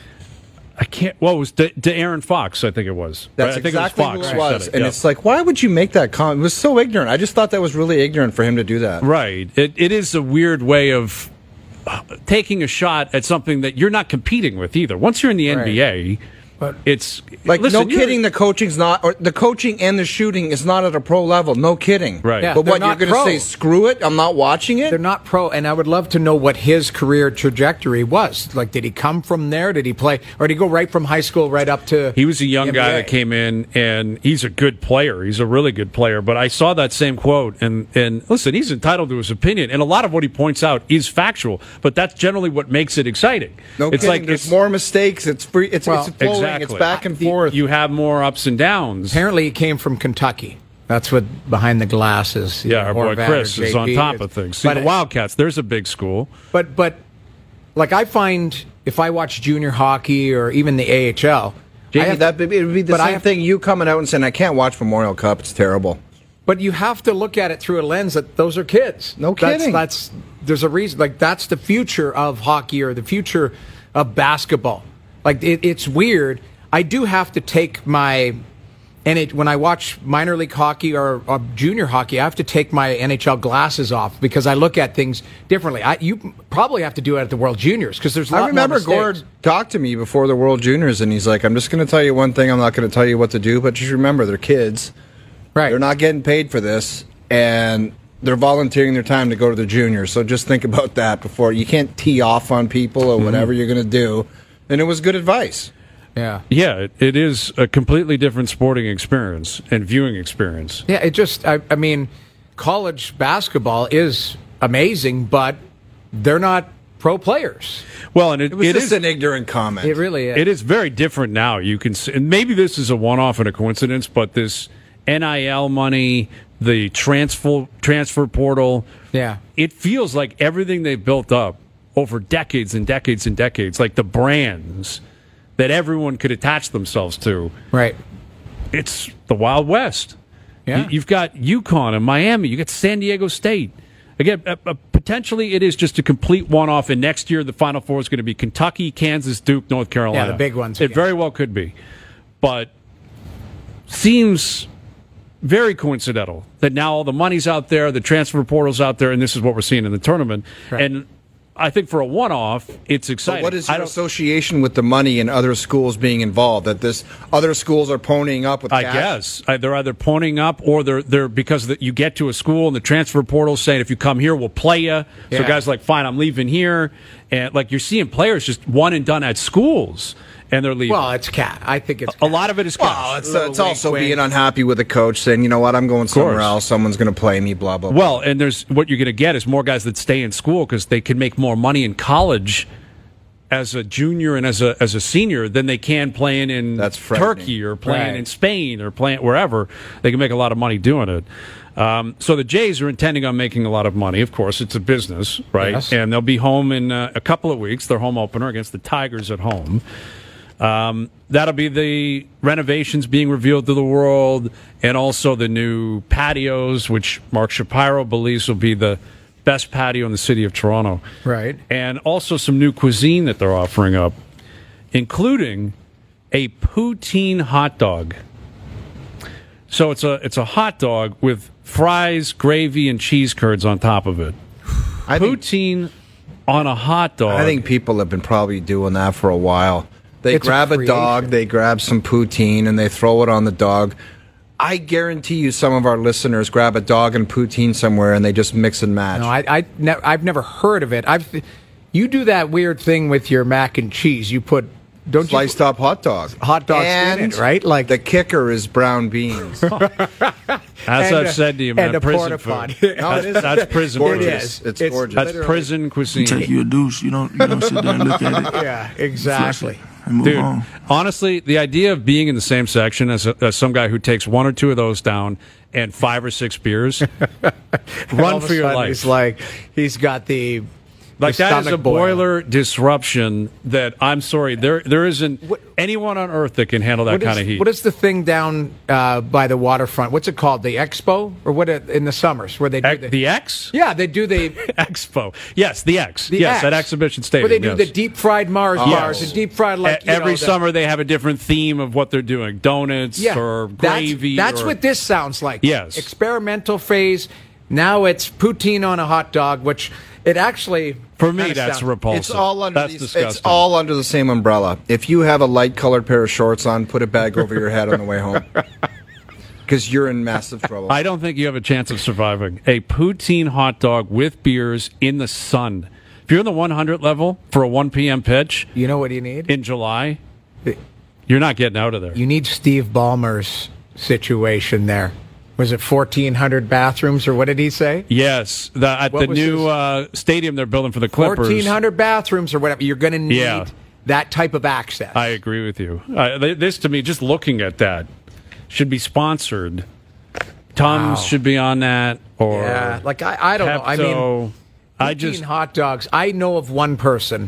I can't. Well, it was De, De'Aaron Fox, I think it was. That's right? I think exactly it was Fox who it was. It, and yeah. it's like, why would you make that comment? It was so ignorant. I just thought that was really ignorant for him to do that. Right. It It is a weird way of taking a shot at something that you're not competing with either. Once you're in the N B A, right. But it's like listen, no kidding. The coaching's not, or the coaching and the shooting is not at a pro level. No kidding. Right. Yeah, but what you're going to say? Screw it. I'm not watching it. They're not pro, and I would love to know what his career trajectory was. Like, did he come from there? Did he play, or did he go right from high school right up to? He was a young guy that came in, and he's a good player. He's a really good player. But I saw that same quote, and and listen, he's entitled to his opinion, and a lot of what he points out is factual. But that's generally what makes it exciting. No it's kidding. like There's it's more mistakes. It's free. It's Well, it's flowing. exactly. It's back and The- forth. You have more ups and downs. Apparently, he came from Kentucky. That's what behind the glass is. Yeah, our boy Horvath Chris or is on J P. top of things. See, But the Wildcats, there's a big school. But but like I find if I watch junior hockey or even the A H L, I Jamie, have- that it would be the but I same have- thing. You coming out and saying, "I can't watch Memorial Cup. It's terrible." But you have to look at it through a lens that those are kids. No That's, kidding. that's there's a reason. Like that's the future of hockey or the future of basketball. Like it, it's weird. I do have to take my and it when I watch minor league hockey or, or junior hockey, I have to take my N H L glasses off because I look at things differently. I, you probably have to do it at the World Juniors because there's. A lot I remember more mistakes. Gord talked to me before the World Juniors, and he's like, "I'm just going to tell you one thing. I'm not going to tell you what to do, but just remember, they're kids. Right? They're not getting paid for this, and they're volunteering their time to go to the juniors. So just think about that before you can't tee off on people or whatever mm-hmm. you're going to do." And it was good advice. Yeah. Yeah, it, it is a completely different sporting experience and viewing experience. Yeah, it just, I, I mean, college basketball is amazing, but they're not pro players. Well, and it, It was it just is an ignorant comment. It really is. it is very different now. You can see, and maybe this is a one-off and a coincidence, but this N I L money, the transfer transfer portal, Yeah. it feels like everything they've built up over decades and decades and decades, like the brands that everyone could attach themselves to. Right. It's the Wild West. Yeah. You, you've got UConn and Miami. You got San Diego State. Again, uh, uh, potentially it is just a complete one-off, and next year the Final Four is going to be Kentucky, Kansas, Duke, North Carolina. Yeah, the big ones It again. very well could be. But seems very coincidental that now all the money's out there, the transfer portal's out there, and this is what we're seeing in the tournament. Right. And I think for a one-off, it's exciting. But what is I your don't- association with the money and other schools being involved? That this other schools are ponying up with I cash? guess I, they're either ponying up or they're they're because the, you get to a school and the transfer portal saying if you come here we'll play you. So Yeah. guys are like fine, I'm leaving here, and like you're seeing players just one and done at schools and they're leaving. Well, it's cat. I think it's a cat. lot of it is cash. Well, it's, Little it's also wink, wink. being unhappy with the coach, saying, "You know what? I'm going somewhere course. else. Someone's going to play me." Blah blah. blah. Well, and there's what you're going to get is more guys that stay in school because they can make more money in college as a junior and as a as a senior than they can playing in That's frightening. Turkey or playing Right. in Spain or playing wherever. They can make a lot of money doing it. Um, so the Jays are intending on making a lot of money. Of course, it's a business, right? Yes. And they'll be home in uh, a couple of weeks. Their home opener against the Tigers at home. Um, that'll be the renovations being revealed to the world, and also the new patios, which Mark Shapiro believes will be the best patio in the city of Toronto. Right. And also some new cuisine that they're offering up, including a poutine hot dog. So it's a it's a hot dog with fries, gravy, and cheese curds on top of it. I think, Poutine on a hot dog. I think people have been probably doing that for a while. They It's a grab a, creation. dog, they grab some poutine, and they throw it on the dog. I guarantee you, some of our listeners grab a dog and poutine somewhere, and they just mix and match. No, I, I ne- I've never heard of it. I've you do that weird thing with your mac and cheese. You put don't sliced you, up hot dog, hot dogs and in it, right? Like the kicker is brown beans. As and I've a- said to you, man, and a prison porta food. potty. No, it is. That's prison food. gorgeous. It is. It's, It's gorgeous. That's literally- prison cuisine. Take you a deuce. You don't. You don't sit there and look at it. Yeah, exactly. And move Dude, on. honestly, the idea of being in the same section as, a, as some guy who takes one or two of those down and five or six beers, All run of a for your sudden life. He's like, he's got the Like the that is a stomach boil. boiler disruption that I'm sorry there there isn't What- anyone on earth that can handle that What is, kind of heat. what is the thing down uh, by the waterfront? What's it called? The Expo or what? It, in the summers where they do Ex- the, the X? yeah, they do the Expo. Yes, the X. the yes, X, at Exhibition Stadium. where they do yes. the deep fried Mars bars and deep fried like E- you every know, the- summer they have a different theme of what they're doing. Donuts Yeah, or that's, gravy. That's or- what this sounds like. Yes. Experimental phase. Now it's poutine on a hot dog, which it actually For me, kinda that's sounds- repulsive. It's all under That's these, disgusting. It's all under the same umbrella. If you have a light colored pair of shorts on, put a bag over your head on the way home. Because you're in massive trouble. I don't think you have a chance of surviving a poutine hot dog with beers in the sun. If you're in the one hundred level for a one p.m. pitch You know what you need? in July, you're not getting out of there. You need Steve Ballmer's situation there. Was it fourteen hundred bathrooms or what did he say? Yes, the, at What the was new his- uh, stadium they're building for the Clippers. fourteen hundred bathrooms or whatever. You're going to need Yeah. that type of access. I agree with you. Uh, th- this, to me, just looking at that, should be sponsored. Tums Wow. should be on that, or yeah, like I, I don't know. I mean, Pepto. I poutine just hot dogs. I know of one person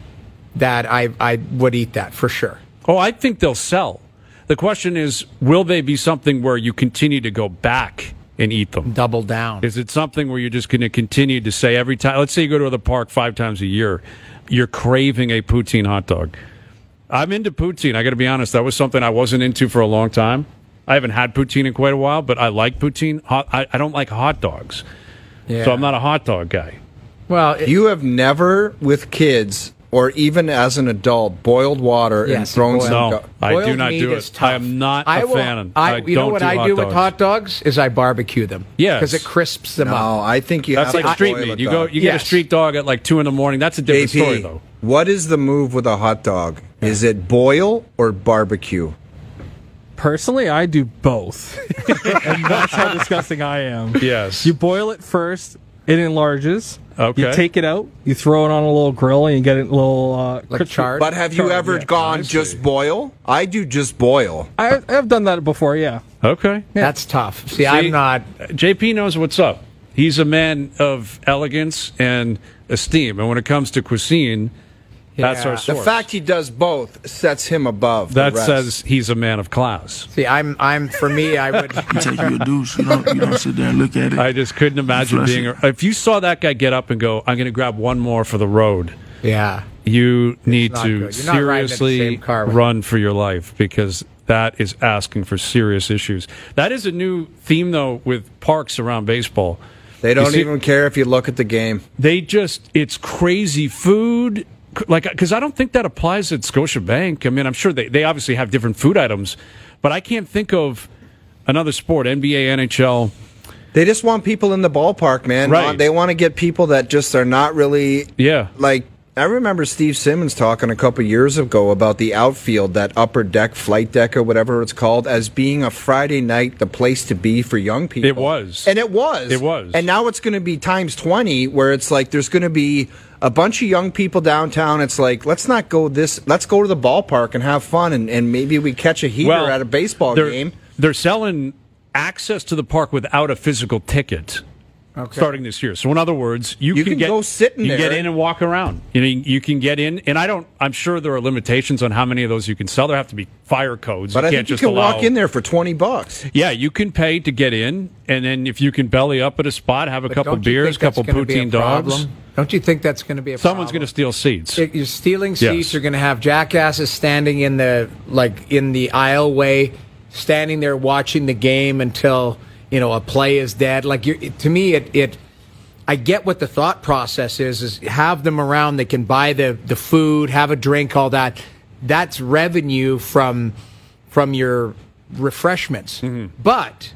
that I I would eat that for sure. oh, I think they'll sell. The question is, will they be something where you continue to go back and eat them? Double down. Is it something where you're just going to continue to say every time? Let's say you go to the park five times a year, you're craving a poutine hot dog. I'm into poutine. I got to be honest. That was something I wasn't into for a long time. I haven't had poutine in quite a while, but I like poutine. Hot, I, I don't like hot dogs, Yeah. so I'm not a hot dog guy. Well, it, You have never, with kids, or even as an adult, boiled water and Yes, thrown boiled- some. No, go- I do boiled not meat do is it. tough. I am not I a will- fan. I, I you know don't what do I hot do with dogs. hot dogs is I barbecue them. Yes. because it crisps them no, up. I think you That's have like to street boil meat. it, You though. go, you get a Yes. street dog at like two in the morning. That's a different J P, story, though. what is the move with a hot dog? Is it boil or barbecue? Personally, I do both. And that's how disgusting I am. Yes. You boil it first, it enlarges. Okay. You take it out, you throw it on a little grill, and you get it a little... Uh, Like crispy. charred? But have you Charred, ever yeah. gone just boil? I do just boil. I, I've done that before, yeah. Okay. That's tough. See, I'm not. J P knows what's up. He's a man of elegance and esteem, and when it comes to cuisine, that's Yeah. our The source. The fact he does both sets him above that the rest. says he's a man of class. See, I'm. I'm. For me, I would. You take you a deuce. You don't. You don't sit there and look at it. I just couldn't imagine Flush being. it. A, if you saw that guy get up and go, "I'm going to grab one more for the road," Yeah. you need not to good. You're not riding in the seriously same car with run for your life because that is asking for serious issues. That is a new theme, though, with parks around baseball. They You don't see- even care if you look at the game. They just, it's crazy food. Like, because I don't think that applies at Scotiabank. I mean, I'm sure they, they obviously have different food items, but I can't think of another sport, N B A, N H L. They just want people in the ballpark, man. Right. They want to get people that just are not really Yeah. like. I remember Steve Simmons talking a couple years ago about the outfield, that upper deck, flight deck, or whatever it's called, as being a Friday night, the place to be for young people. It was. And it was. It was. And now it's going to be times twenty, where it's like there's going to be a bunch of young people downtown. It's like, let's not go this, let's go to the ballpark and have fun, and, and maybe we catch a heater at a baseball they're, game. They're selling access to the park without a physical ticket. Okay. Starting this year. So in other words, you, You can, can get, go sit in you can there. get in and walk around. You know, you can get in, and I don't. I'm sure there are limitations on how many of those you can sell. There have to be fire codes. But you I can't think you just can allow, walk in there for twenty bucks. Yeah, you can pay to get in, and then if you can belly up at a spot, have a But couple don't you beers, think that's couple gonna be a poutine dogs. problem? Don't you think that's going to be a Someone's going problem? to steal seats. If you're stealing Yes. seats. You're going to have jackasses standing in the like in the aisleway, standing there watching the game until you know a play is dead. Like you're, to me, it it. I get what the thought process is: is have them around. They can buy the the food, have a drink, all that. That's revenue from from your refreshments. Mm-hmm. But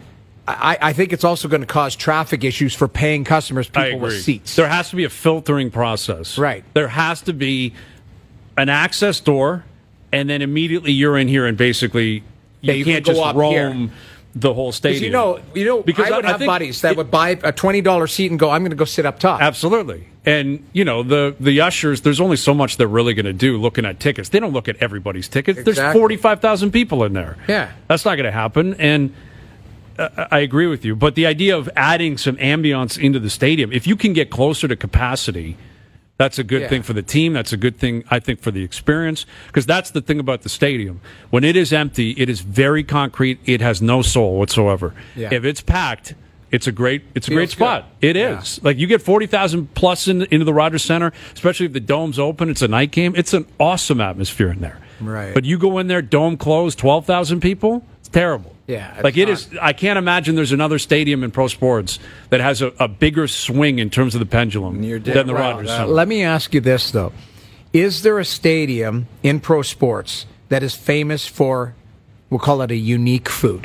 I, I think it's also going to cause traffic issues for paying customers, I people agree. with seats. There has to be a filtering process. Right. There has to be an access door, and then immediately you're in here, and basically you, Yeah, you can't can go just up roam here. the whole stadium. You know, you know, Because I would I- I have think buddies that it- would buy a twenty dollars seat and go, I'm going to go sit up top. Absolutely. And, you know, the, the ushers, there's only so much they're really going to do looking at tickets. They don't look at everybody's tickets. There's Exactly. forty-five thousand people in there. Yeah. That's not going to happen. And uh, I agree with you. But the idea of adding some ambiance into the stadium, if you can get closer to capacity, that's a good Yeah. thing for the team. That's a good thing, I think, for the experience. Because that's the thing about the stadium. When it is empty, it is very concrete. It has no soul whatsoever. Yeah. If it's packed, it's a great it's a great Feels spot. good. It Yeah. is. Like, you get forty thousand plus in, into the Rogers Center, especially if the dome's open. It's a night game. It's an awesome atmosphere in there. Right. But you go in there, dome closed, twelve thousand people, it's terrible. Yeah, it's Like, it not. is. I can't imagine there's another stadium in pro sports that has a, a bigger swing in terms of the pendulum You're than dead the right. Rogers That- Center. Let me ask you this, though. Is there a stadium in pro sports that is famous for, we'll call it a unique food?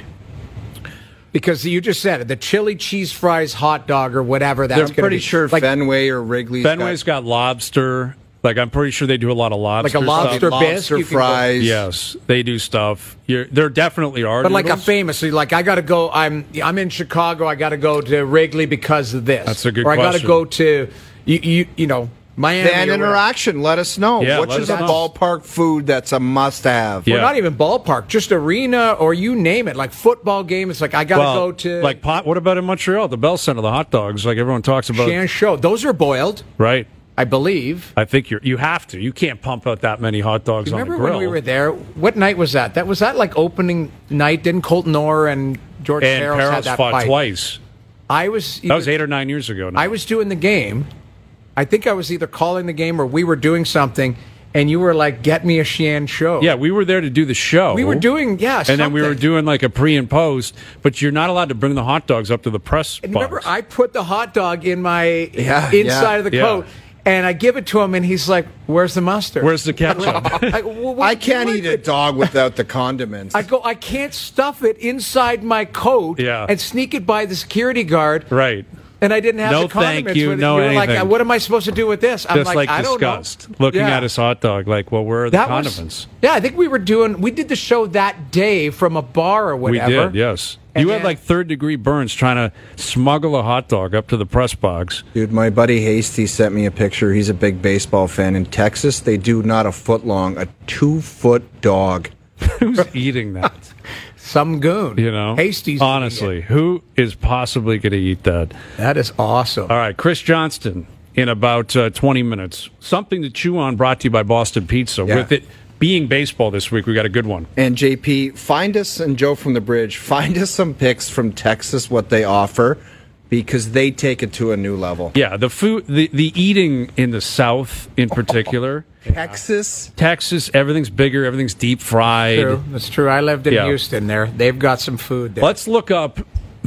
Because you just said it, the chili cheese fries hot dog or whatever that's I'm going to pretty be. sure like, Fenway or Wrigley's Fenway's got, got lobster. Like, I'm pretty sure they do a lot of lobster. Like a lobster stuff. bisque, lobster you can go- fries. Yes, they do stuff. You're, there definitely are. But like a noodles. famous, so like I got to go. I'm I'm in Chicago. I got to go to Wrigley because of this. That's a good Or I got to question. go to you you you know Miami. Fan or whatever. interaction. Let us know. Yeah, Which let is us a know. ballpark food that's a must-have? Yeah. Or not even ballpark, just arena or you name it, like football game. It's like I got to Well, go to like pot. What about in Montreal, the Bell Center, the hot dogs? Like everyone talks about, Shan Show. Those are boiled, right? I believe. I think you're. You have to. You can't pump out that many hot dogs on Remember the grill. when we were there? What night was that? That was that like opening night. Didn't Colton Orr and George and Peros had Peros that fought fight? twice. I was. That was eight or nine years ago now. I was doing the game. I think I was either calling the game or we were doing something, and you were like, "Get me a Shan Show." Yeah, we were there to do the show. we were doing yeah, and then we were something. doing like a pre and post. But you're not allowed to bring the hot dogs up to the press And box. remember, I put the hot dog in my Yeah, inside yeah, of the yeah. coat, and I give it to him, and he's like, "Where's the mustard? Where's the ketchup? Like, well, what I do you can't like eat a it? dog without the condiments. I go, I can't stuff it inside my coat Yeah. and sneak it by the security guard. Right. And I didn't have No the condiments thank you, with it. no you were like, anything. what am I supposed to do with this? I'm Just like, I don't know. disgust. Looking Yeah. at his hot dog, like, well, where are the That condiments? was, yeah, I think we were doing, we did the show that day from a bar or we whatever. did, yes. And you had then- like third degree burns trying to smuggle a hot dog up to the press box. Dude, my buddy Hasty sent me a picture. He's a big baseball fan. In Texas, they do not a foot long, a two foot dog. Who's eating that? Some goon. You know, Hasties. honestly, who is possibly going to eat that? That is awesome. All right, Chris Johnston in about uh, twenty minutes. Something to chew on. Brought to you by Boston Pizza. Yeah. With it being baseball this week, we got a good one. And J P, find us, and Joe from the Bridge, find us some picks from Texas, what they offer, because they take it to a new level. Yeah, the food, the the eating in the South, in particular, Texas? Texas, everything's bigger, everything's deep fried. True. That's true. I lived in Yeah. Houston there. They've got some food there. Let's look up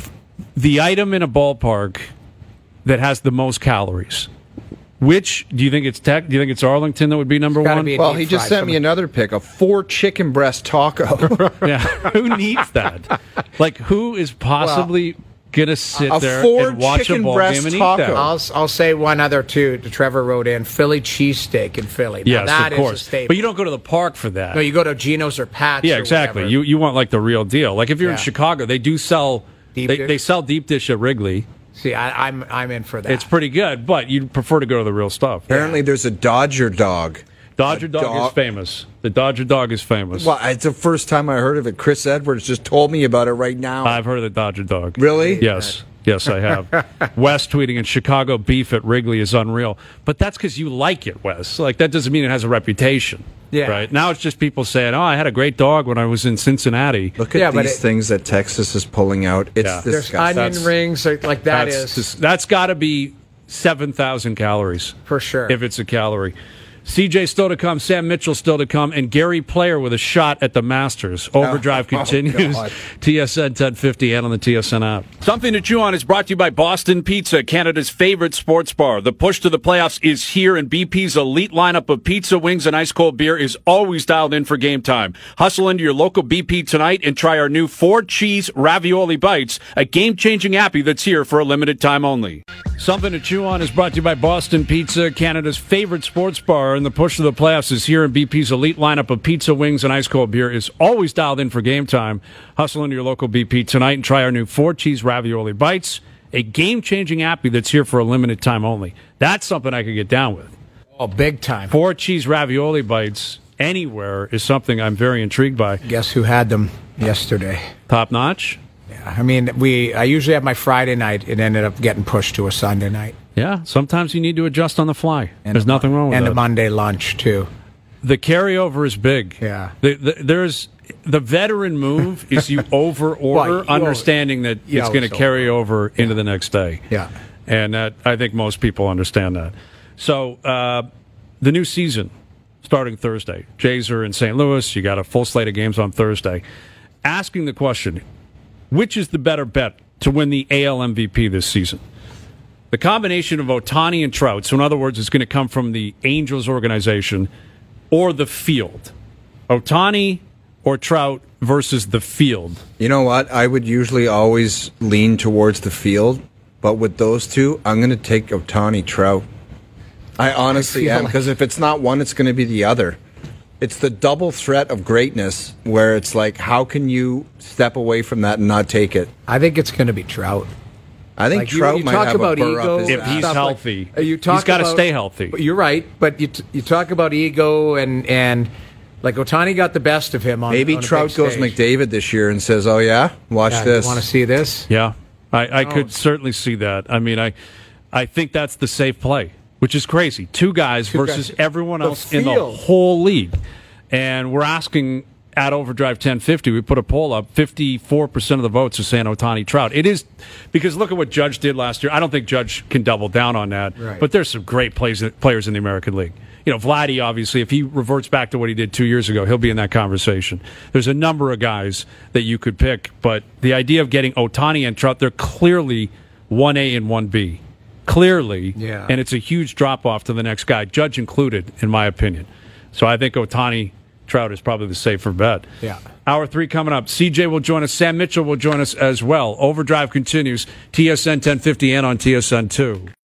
the item in a ballpark that has the most calories. Which do you think it's Tech? Do you think it's Arlington that would be number gotta one? be a Well, deep he just fried sent me something. another pick, a four chicken breast taco. Yeah, who needs that? Like, who is possibly gonna sit a there four and watch a chicken ball breast game and eat taco. that? I'll, I'll say one other too. Trevor wrote in Philly cheesesteak in Philly. Now, Yes, that of is a course. staple. But you don't go to the park for that. No, you go to Geno's or Pat's. yeah, or exactly. whatever. You you want like the real deal. Like if you're in Yeah. Chicago, they do sell Deep they, dish? they sell deep dish at Wrigley. See, I, I'm I'm in for that. It's pretty good, but you prefer to go to the real stuff. Apparently, there's a Dodger dog. Dodger A dog, dog- is famous. The Dodger dog is famous. Well, it's the first time I heard of it. Chris Edwards just told me about it right now. I've heard of the Dodger dog. Really? Yes. Yes, I have. Wes tweeting in Chicago beef at Wrigley is unreal. But that's because you like it, Wes. Like, that doesn't mean it has a reputation. Yeah. Right? Now it's just people saying, oh, I had a great dog when I was in Cincinnati. Look at Yeah, but these it- things that Texas is pulling out. It's Yeah. There's disgusting. onion That's- rings like, like that that's is just- that's got to be seven thousand calories. for sure. If it's a calorie. C J still to come, Sam Mitchell still to come, and Gary Player with a shot at the Masters. Overdrive Oh, continues. God. T S N ten fifty and on the T S N app. Something to chew on is brought to you by Boston Pizza, Canada's favorite sports bar. The push to the playoffs is here, and B P's elite lineup of pizza, wings, and ice cold beer is always dialed in for game time. Hustle into your local B P tonight and try our new four cheese ravioli bites, a game-changing appy that's here for a limited time only. Something to Chew On is brought to you by Boston Pizza, Canada's favorite sports bar, and the push to the playoffs is here, and B P's elite lineup of pizza, wings, and ice-cold beer is always dialed in for game time. Hustle into your local B P tonight and try our new four-cheese ravioli bites, a game-changing appy that's here for a limited time only. That's something I could get down with. Oh, big time. Four-cheese ravioli bites anywhere is something I'm very intrigued by. Guess who had them yesterday? Top notch? Yeah, I mean, we. I usually have my Friday night. It ended up getting pushed to a Sunday night. Yeah, sometimes you need to adjust on the fly. And There's a, nothing wrong with and that. And a Monday lunch, too. The carryover is big. Yeah. The, the, there's the veteran move is you over order, Well, you understanding that yeah, it's going to so- carry over into the next day. Yeah. And that, I think most people understand that. So uh, the new season starting Thursday. Jays are in Saint Louis. You got a full slate of games on Thursday. Asking the question, which is the better bet to win the A L M V P this season? The combination of Ohtani and Trout, so in other words, it's going to come from the Angels organization, or the field. Ohtani or Trout versus the field. You know what? I would usually always lean towards the field, but with those two, I'm going to take Ohtani Trout. I honestly I feel am, like- because if it's not one, it's going to be the other. It's the double threat of greatness where it's like, how can you step away from that and not take it? I think it's going to be Trout. I think Like, you- Trout you might talk have about a burr ego, up his If ass. he's stuff like- healthy. uh, you talk He's got to about- stay healthy. But you're right, but you t- you talk about ego and and like Ohtani got the best of him on Maybe on a Trout big goes stage. McDavid this year and says, oh yeah, watch Yeah, this. You want to see this? Yeah, I, I Oh. could certainly see that. I mean, I, I think that's the safe play, which is crazy. Two guys Two versus guys. everyone The else in the field. whole league. And we're asking at Overdrive ten fifty, we put a poll up, fifty-four percent of the votes are saying Ohtani Trout. It is, because look at what Judge did last year. I don't think Judge can double down on that, Right. but there's some great plays, players in the American League. You know, Vladdy, obviously, if he reverts back to what he did two years ago, he'll be in that conversation. There's a number of guys that you could pick, but the idea of getting Ohtani and Trout, they're clearly one A and one B. Clearly. Yeah. And it's a huge drop-off to the next guy, Judge included, in my opinion. So I think Ohtani Trout is probably the safer bet. Yeah. Hour three coming up. C J will join us. Sam Mitchell will join us as well. Overdrive continues. T S N ten fifty and on T S N two.